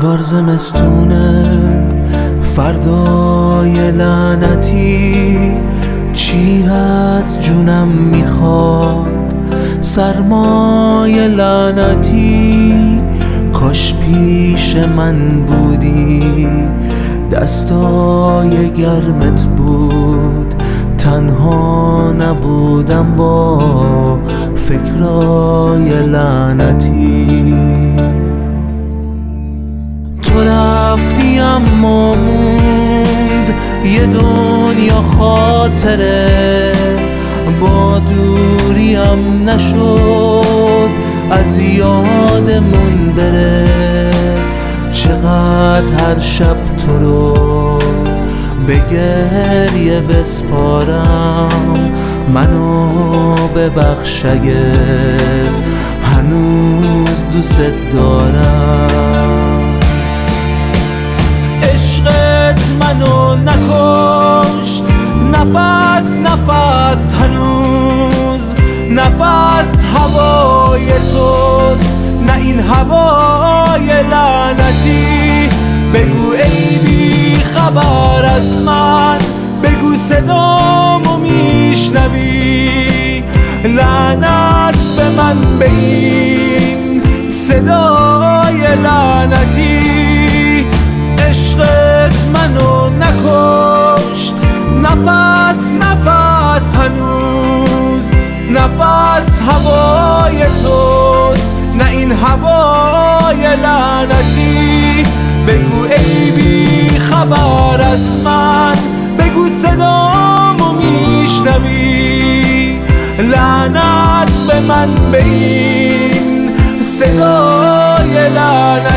انگار زمستونه فردای لعنتی، چی از جونم میخواد سرمای لعنتی. کاش پیش من بودی دستای گرمت بود، تنها نبودم با فکرای لعنتی. تو رفتی اما موند یه دنیا خاطره، با دوریم نشد از یادمون بره. چقدر هر شب تو رو به گریه بسپارم، منو ببخش اگه هنوز دوست دارم. عشقت منو نکشت، نفس نفس هنوز نفس هوای توست، نه این هوای لعنتی. بگو ای بی خبر از من، بگو صدامو میشنوی، لعنت به من به این صدای لعنتی. عشقت منو نکشت، نفس نفس هنوز نفس هوای توست، نه این هوای لعنتی. بگو ای بی خبر از من، بگو صدامو میشنوی، لعنت به من به این صدای لعنتی.